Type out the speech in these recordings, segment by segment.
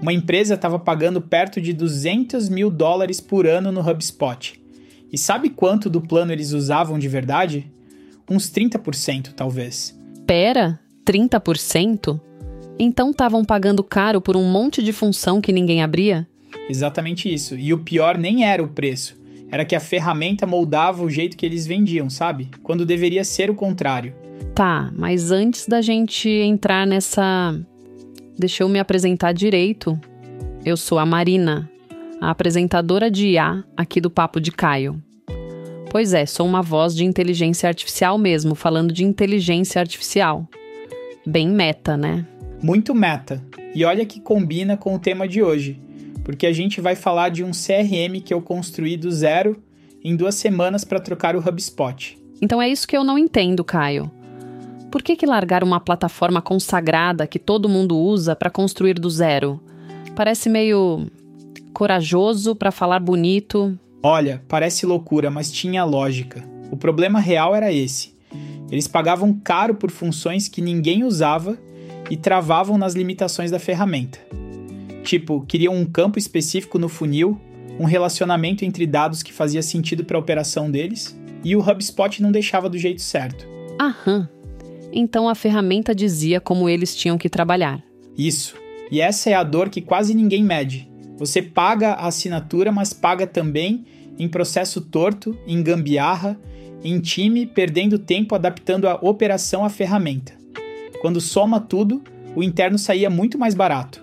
Uma empresa estava pagando perto de $200 mil por ano no HubSpot. E sabe quanto do plano eles usavam de verdade? Uns 30%, talvez. Pera, 30%? Então estavam pagando caro por um monte de função que ninguém abria? Exatamente isso. E o pior nem era o preço. Era que a ferramenta moldava o jeito que eles vendiam, sabe? Quando deveria ser o contrário. Tá, mas antes da gente entrar nessa... Deixa eu me apresentar direito. Eu sou a Marina, a apresentadora de IA aqui do Papo de Caio. Pois é, sou uma voz de inteligência artificial mesmo, falando de inteligência artificial. Bem meta, né? Muito meta. E olha que combina com o tema de hoje, porque a gente vai falar de um CRM que eu construí do zero em 2 semanas para trocar o HubSpot. Então é isso que eu não entendo, Caio. Por que largar uma plataforma consagrada que todo mundo usa para construir do zero? Parece meio corajoso para falar bonito. Olha, parece loucura, mas tinha lógica. O problema real era esse. Eles pagavam caro por funções que ninguém usava e travavam nas limitações da ferramenta. Tipo, queriam um campo específico no funil, um relacionamento entre dados que fazia sentido para a operação deles, e o HubSpot não deixava do jeito certo. Aham. Então a ferramenta dizia como eles tinham que trabalhar. Isso. E essa é a dor que quase ninguém mede. Você paga a assinatura, mas paga também em processo torto, em gambiarra, em time, perdendo tempo adaptando a operação à ferramenta. Quando soma tudo, o interno saía muito mais barato.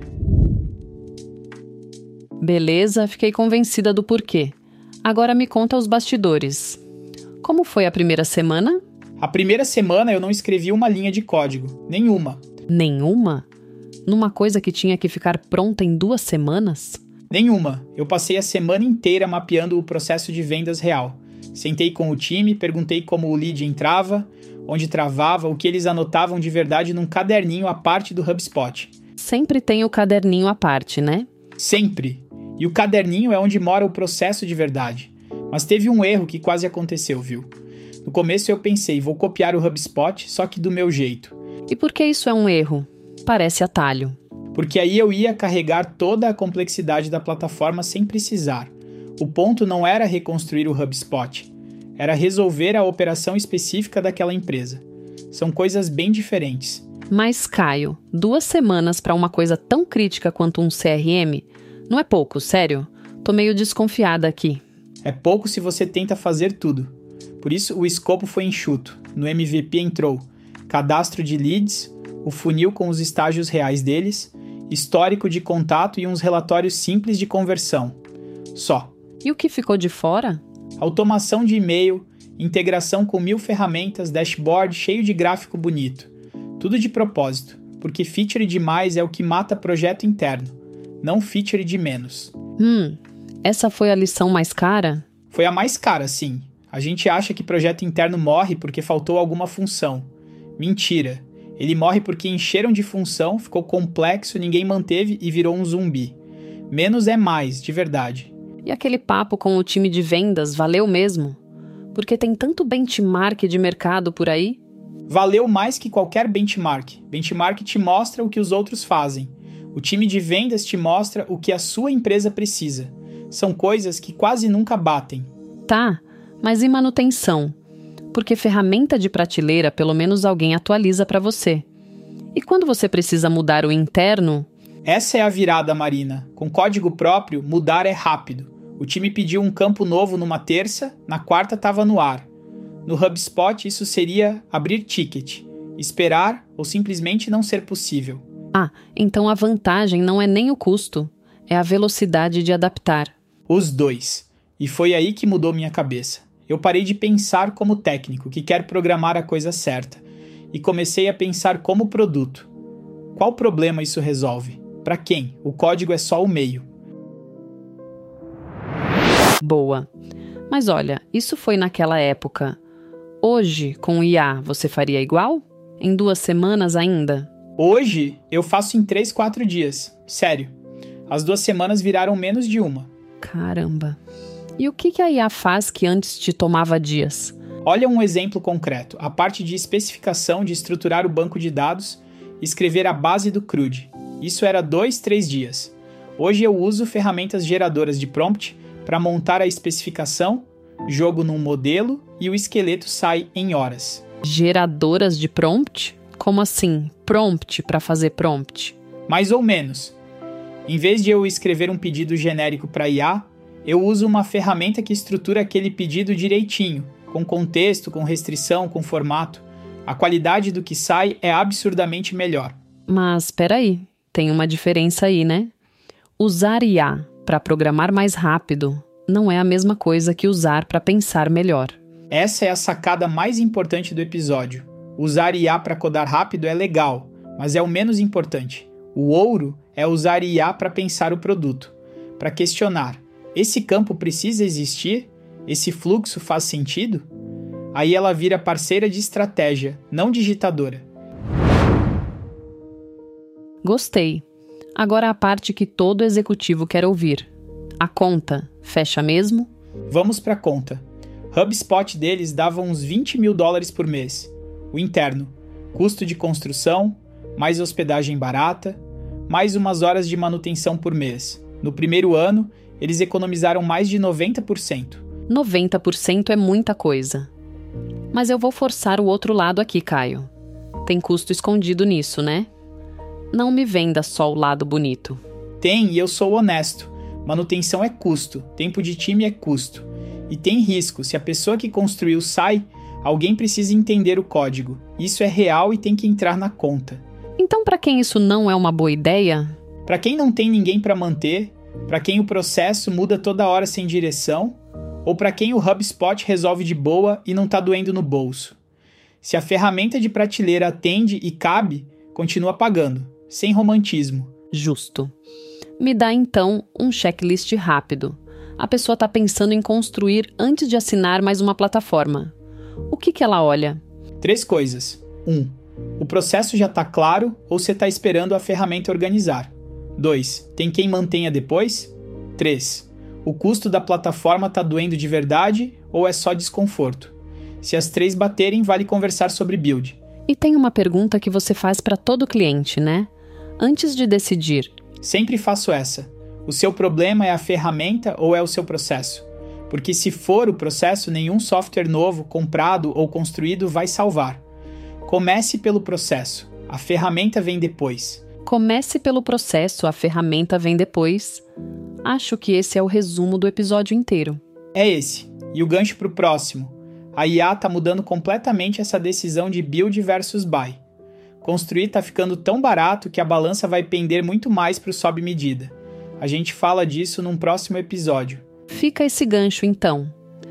Beleza, fiquei convencida do porquê. Agora me conta os bastidores. Como foi a primeira semana? A primeira semana eu não escrevi uma linha de código. Nenhuma. Nenhuma? Numa coisa que tinha que ficar pronta em 2 semanas? Nenhuma. Eu passei a semana inteira mapeando o processo de vendas real. Sentei com o time, perguntei como o lead entrava, onde travava, o que eles anotavam de verdade num caderninho à parte do HubSpot. Sempre tem o caderninho à parte, né? Sempre. E o caderninho é onde mora o processo de verdade. Mas teve um erro que quase aconteceu, viu? No começo eu pensei, vou copiar o HubSpot, só que do meu jeito. E por que isso é um erro? Parece atalho. Porque aí eu ia carregar toda a complexidade da plataforma sem precisar. O ponto não era reconstruir o HubSpot, era resolver a operação específica daquela empresa. São coisas bem diferentes. Mas, Caio, 2 semanas para uma coisa tão crítica quanto um CRM não é pouco, sério? Tô meio desconfiada aqui. É pouco se você tenta fazer tudo. Por isso o escopo foi enxuto. No MVP entrou cadastro de leads, o funil com os estágios reais deles, histórico de contato e uns relatórios simples de conversão. Só. E o que ficou de fora? Automação de e-mail, integração com 1000 ferramentas, dashboard cheio de gráfico bonito. Tudo de propósito, porque feature demais é o que mata projeto interno, não feature de menos. Essa foi a lição mais cara? Foi a mais cara, sim. A gente acha que projeto interno morre porque faltou alguma função. Mentira. Ele morre porque encheram de função, ficou complexo, ninguém manteve e virou um zumbi. Menos é mais, de verdade. E aquele papo com o time de vendas valeu mesmo? Porque tem tanto benchmark de mercado por aí? Valeu mais que qualquer benchmark. Benchmark te mostra o que os outros fazem. O time de vendas te mostra o que a sua empresa precisa. São coisas que quase nunca batem. Tá, mas e manutenção? Porque ferramenta de prateleira, pelo menos alguém atualiza para você. E quando você precisa mudar o interno... Essa é a virada, Marina. Com código próprio, mudar é rápido. O time pediu um campo novo numa terça, na quarta estava no ar. No HubSpot, isso seria abrir ticket, esperar ou simplesmente não ser possível. Ah, então a vantagem não é nem o custo, é a velocidade de adaptar. Os dois. E foi aí que mudou minha cabeça. Eu parei de pensar como técnico, que quer programar a coisa certa, e comecei a pensar como produto. Qual problema isso resolve? Para quem? O código é só o meio. Boa. Mas olha, isso foi naquela época. Hoje, com o IA, você faria igual? Em 2 semanas ainda? Hoje, eu faço em 3, 4 dias. Sério. As 2 semanas viraram menos de uma. Caramba. E o que a IA faz que antes te tomava dias? Olha um exemplo concreto. A parte de especificação de estruturar o banco de dados, escrever a base do CRUD. Isso era 2, 3 dias. Hoje eu uso ferramentas geradoras de prompt para montar a especificação, jogo num modelo e o esqueleto sai em horas. Geradoras de prompt? Como assim? Prompt para fazer prompt? Mais ou menos. Em vez de eu escrever um pedido genérico para IA, eu uso uma ferramenta que estrutura aquele pedido direitinho, com contexto, com restrição, com formato. A qualidade do que sai é absurdamente melhor. Mas peraí, tem uma diferença aí, né? Usar IA para programar mais rápido não é a mesma coisa que usar para pensar melhor. Essa é a sacada mais importante do episódio. Usar IA para codar rápido é legal, mas é o menos importante. O ouro é usar IA para pensar o produto, para questionar: esse campo precisa existir? Esse fluxo faz sentido? Aí ela vira parceira de estratégia, não digitadora. Gostei. Agora a parte que todo executivo quer ouvir. A conta fecha mesmo? Vamos para a conta. HubSpot deles dava uns $20 mil por mês. O interno, custo de construção, mais hospedagem barata, mais umas horas de manutenção por mês. No primeiro ano, eles economizaram mais de 90%. 90% é muita coisa. Mas eu vou forçar o outro lado aqui, Caio. Tem custo escondido nisso, né? Não me venda só o lado bonito. Tem, e eu sou honesto. Manutenção é custo, tempo de time é custo. E tem risco, se a pessoa que construiu sai, alguém precisa entender o código. Isso é real e tem que entrar na conta. Então, para quem isso não é uma boa ideia? Para quem não tem ninguém para manter, para quem o processo muda toda hora sem direção, ou para quem o HubSpot resolve de boa e não está doendo no bolso. Se a ferramenta de prateleira atende e cabe, continua pagando, sem romantismo. Justo. Me dá então um checklist rápido. A pessoa está pensando em construir antes de assinar mais uma plataforma. O que ela olha? 3 coisas. 1. O processo já está claro ou você está esperando a ferramenta organizar? 2. Tem quem mantenha depois? 3. O custo da plataforma está doendo de verdade ou é só desconforto? Se as 3 baterem, vale conversar sobre build. E tem uma pergunta que você faz para todo cliente, né? Antes de decidir. Sempre faço essa. O seu problema é a ferramenta ou é o seu processo? Porque se for o processo, nenhum software novo, comprado ou construído vai salvar. Comece pelo processo. A ferramenta vem depois. Comece pelo processo, a ferramenta vem depois. Acho que esse é o resumo do episódio inteiro. É esse. E o gancho para o próximo. A IA está mudando completamente essa decisão de build versus buy. Construir está ficando tão barato que a balança vai pender muito mais para o sob medida. A gente fala disso num próximo episódio. Fica esse gancho então.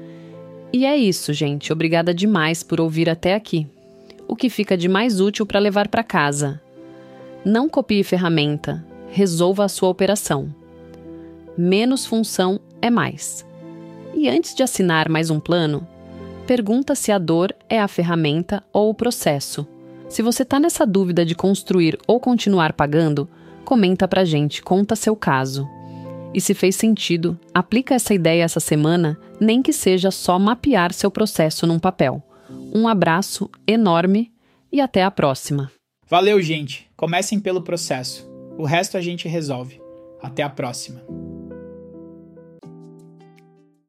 E é isso, gente. Obrigada demais por ouvir até aqui. O que fica de mais útil para levar para casa? Não copie ferramenta. Resolva a sua operação. Menos função é mais. E antes de assinar mais um plano, pergunta se a dor é a ferramenta ou o processo. Se você está nessa dúvida de construir ou continuar pagando, comenta pra gente, conta seu caso. E se fez sentido, aplica essa ideia essa semana, nem que seja só mapear seu processo num papel. Um abraço enorme e até a próxima. Valeu, gente. Comecem pelo processo. O resto a gente resolve. Até a próxima.